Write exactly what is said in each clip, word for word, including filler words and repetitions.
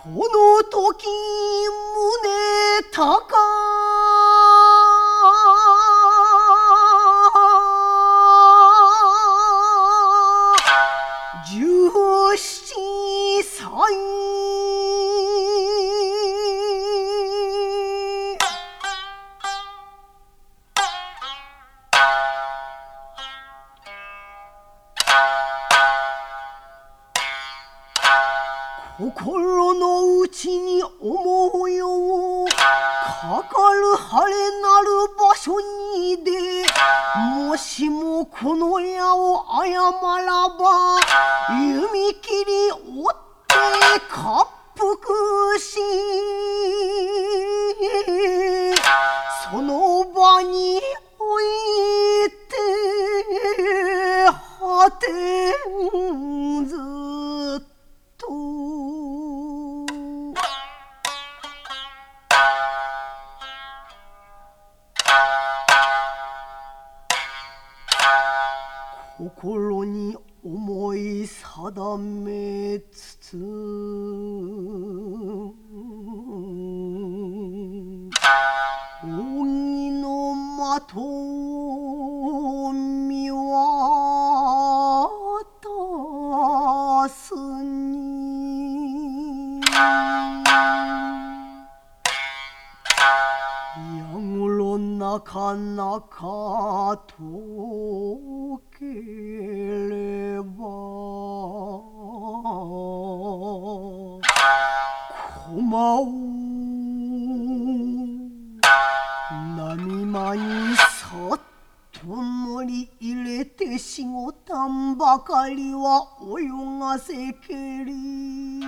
この時宗高十七歳心の内に思うようかかる晴れなる場所にでもしもこの矢を誤らば弓切り追って滑腹しその場に置いて果てんずっと心に思い定めつつ扇の的を見渡すに矢黒なかなか解ければ駒を波間にさっと乗り入れてしごたんばかりは泳がせけり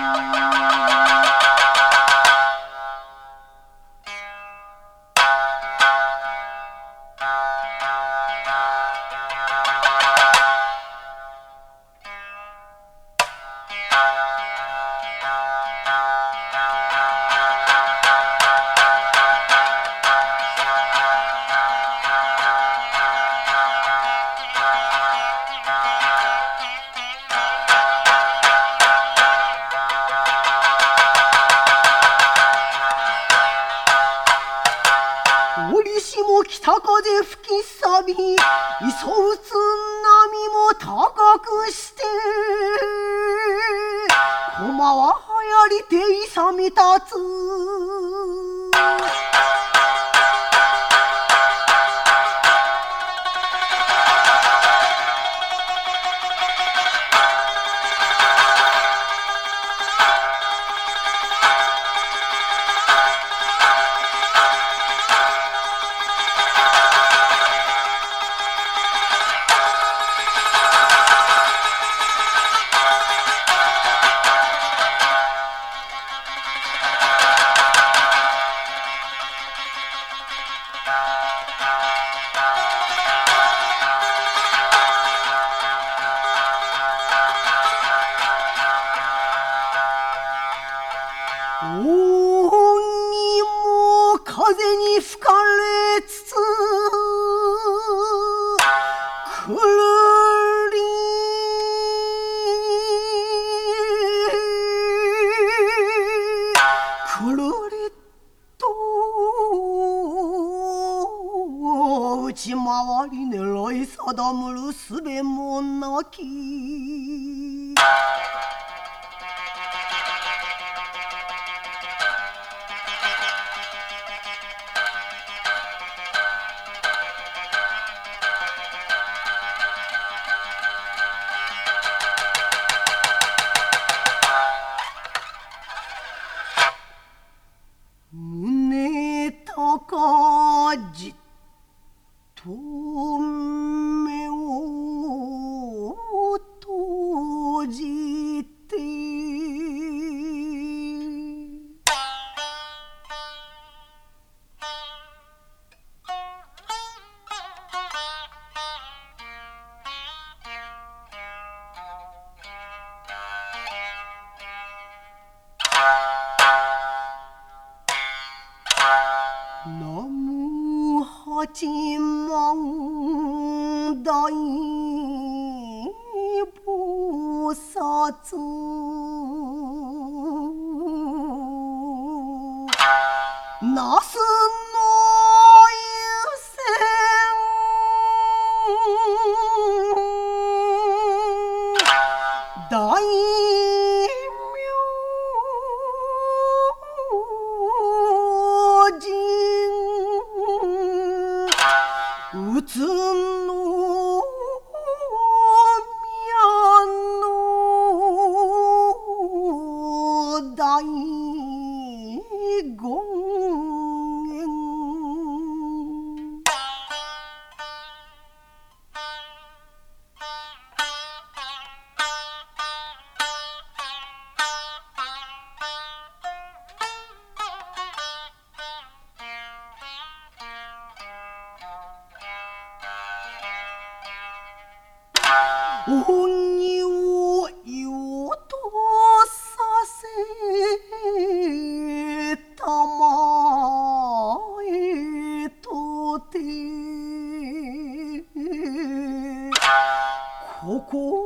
折しも北風吹きさび磯打つ波も高くして駒ははやりて勇み立つ扇も風に吹かれつつくるりくるりと内回り狙い定むるすべもなき胸高じっと目を閉じて南無八万大菩薩なすの大名人うつの宮の大権鬼をよとさせたまえとてここ